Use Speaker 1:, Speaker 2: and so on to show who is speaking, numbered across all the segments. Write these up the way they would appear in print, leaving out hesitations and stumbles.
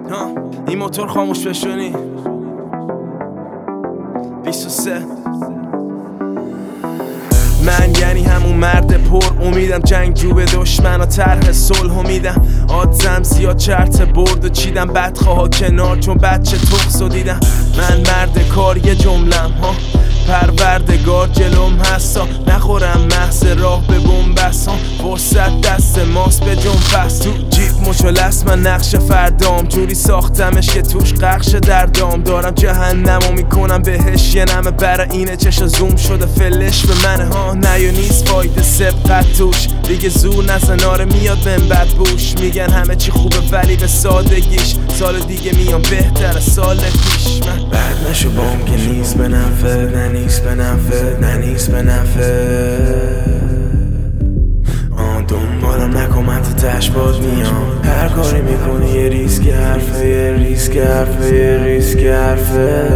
Speaker 1: این موتور خاموش بشونی 23 من یعنی همون مرد پر امیدم، جنگجو به دشمن و طرح صلح میدم. آدزم زیاد چرت برد و چیدم بدخواه کنار چون بچه تخص و دیدم. من مرد کار یه جملم ها، پروردگار جلوم هستا، نخورم محض راه به بومبست ها. فرصت دست ماست به جنبست، تو جیب مچلست من نقش فردام، جوری ساختمش که توش قخش دردام. دارم جهنمو میکنم بهش یه نمه، برای اینه چشا زوم شده فلش به منه ها. نه یا نیست فایده سبقت توش، دیگه زور نزن آره میاد من بد بوش. میگن همه چی خوبه ولی به سادگیش، سال دیگه میام بهتر سال پیش. من
Speaker 2: بعد نشو بام که نیست به نفع، نه نیست به نفع، نه نیست به نفع. دنبالم نکن من تو تش باد میام، هر کاری میکنی یه ریسک حرفه، یه ریسک حرفه، یه ریسک حرفه.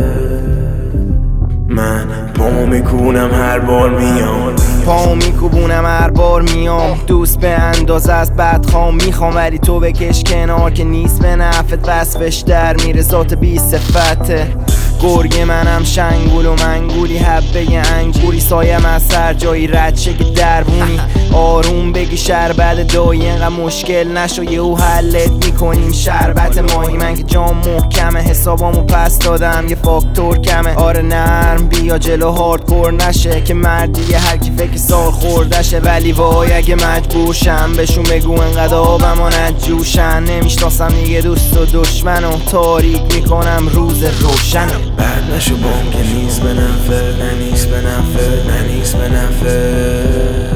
Speaker 2: من پامو میکونم هر بار میام،
Speaker 3: پامو میکوبونم هر بار میام. دوست به اندازه از بدخوام میخوام، ولی تو بکش کنار که نیست به نفت. وصفش در میره ذات بی صفته، گرگ منم شنگول و منگولی، حبه انگوری سایم از سر جایی رد شه که دربونی. آروم بگی شربت دایی اینقدر مشکل نشو، یهو حلت میکنیم شربت ماهی. من که جام محکمه حسابامو پس دادم یه فاکتور کمه. آره نرم بیا جلو هاردکور نشه که مردیه هر کی فکر سال خوردشه. ولی وای اگه مجبور شم بهشون بگو انقدر آبم نجوشن. نمیشناسم دیگه دوست و دشمنو، تاریک میکنم روز روشن.
Speaker 2: بعد نشو بام که نیست به نفع، نه نیست به نفع، نه نیست به نفع.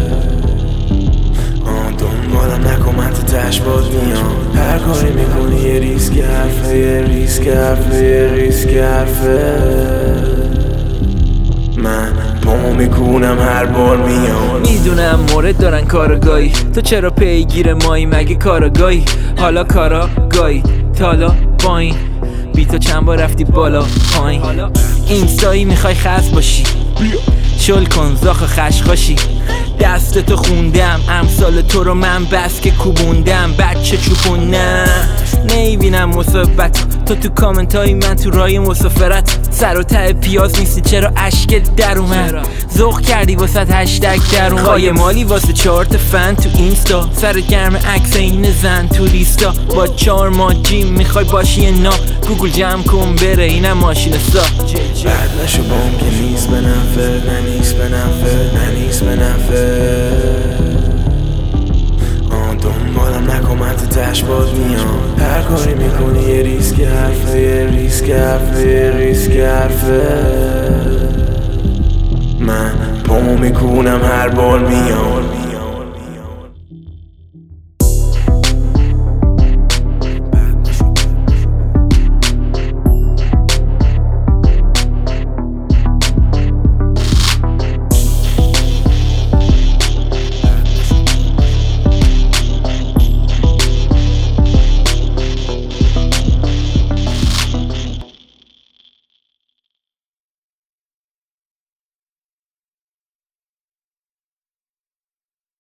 Speaker 2: دنبالم نکن من تو تش باد میام، هر کاری میکنی یه ریسک حرفه، یه ریسک حرفه، یه ریسک حرفه. من پامو میکونم هر بار میام.
Speaker 4: میدونم مورد دارن کارگاهی، تو چرا پیگیر مایی مگه کارگاهی؟ حالا کاراگاهی تالا پایین، بی تو چند بار رفتی بالا پایین. اینستایی میخوای خس باشی، شل کن زاخ خشخاشی. دست تو خوندم امثال تو رو من بس که کوبوندم. بچه چوپونه نیبینم مصابت تو کامنت های من تو رای مسافرت. سر و ته پیاز نیستی چرا اشکت در اومد؟ ذوق کردی واسه هشتگ در اومد. خواهی مالی واسه 4 تا فن تو اینستا، سر گرم عکس این زن تو لیستا. با 4 ماه جیم میخوای باشی یه نا، گوگل جمع کن بره اینم ماشین سا.
Speaker 2: بعد نشو بام که نیست به نفع، نه نیست به نفع، نه نیست به نفع. دنبالم نکن من تو تش باد میام، هر کاری میکنی یه ریسک حرفه، یه ریسک حرفه، یه ریسک حرفه. من پامو میکونم هر بار میام.